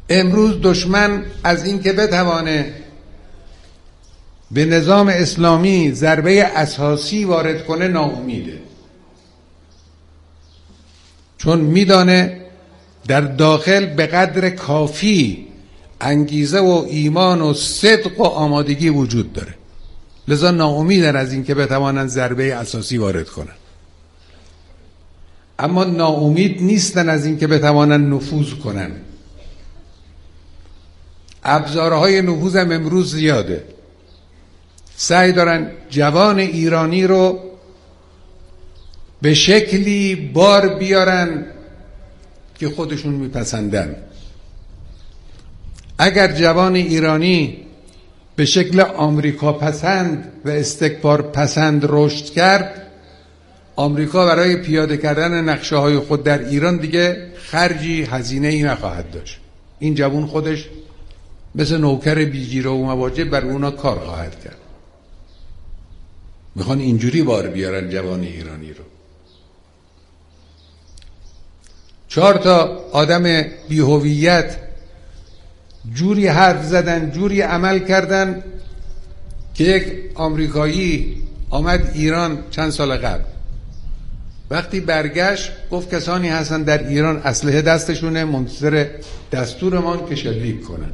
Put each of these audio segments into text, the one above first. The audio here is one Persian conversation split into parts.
امروز دشمن از این که بتوانه به نظام اسلامی ضربه اساسی وارد کنه ناامیده، چون میدانه در داخل به قدر کافی انگیزه و ایمان و صدق و آمادگی وجود داره، لذا ناامیدن از این که بتوانند ضربه اساسی وارد کنن. اما ناامید نیستن از این که بتوانند نفوذ کنن. ابزارهای نفوذ هم امروز زیاده. سعی دارن جوان ایرانی رو به شکلی بار بیارن که خودشون میپسندن. اگر جوان ایرانی به شکل آمریکا پسند و استکبار پسند رشد کرد، آمریکا برای پیاده کردن نقشه های خود در ایران دیگه خرجی هزینه ای نخواهد داشت. این جوان خودش مثل نوکر بی‌گیر و مواجب بر اونا کار خواهد کرد. میخوان اینجوری بار بیارن جوان ایرانی رو. 4 آدم بی‌هویت جوری حرف زدن، جوری عمل کردن که یک آمریکایی آمد ایران چند سال قبل، وقتی برگشت گفت کسانی هستن در ایران اسلحه دستشونه، منتظر دستورمان که شلیک کنن.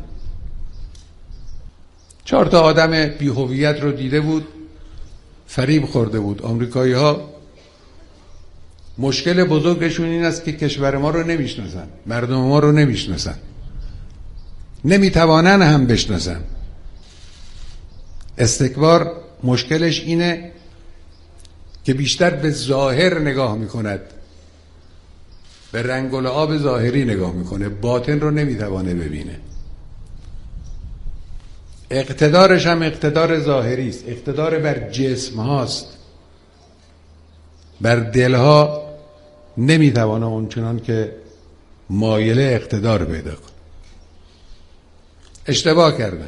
4 آدم بی‌هویت رو دیده بود، فریب خورده بود. آمریکایی ها مشکل بزرگشون این است که کشور ما رو نمیشناسن، مردم ما رو نمیشناسن، نمیتوانن هم بشناسن. استکبار مشکلش اینه که بیشتر به ظاهر نگاه میکند، به رنگ و لعاب ظاهری نگاه میکنه، باطن رو نمیتوانه ببینه. اقتدارش هم اقتدار ظاهری است، اقتدار بر جسم هاست، بر دلها نمیتوانه اونچنان که مایل اقتدار پیدا کنه. اشتباه کردن،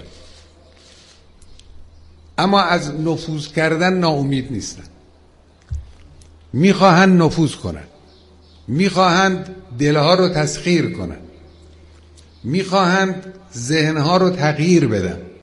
اما از نفوذ کردن ناامید نیستن. میخواهند نفوذ کنن، میخواهند دلها رو تسخیر کنن، میخواهند ذهنها رو تغییر بدن.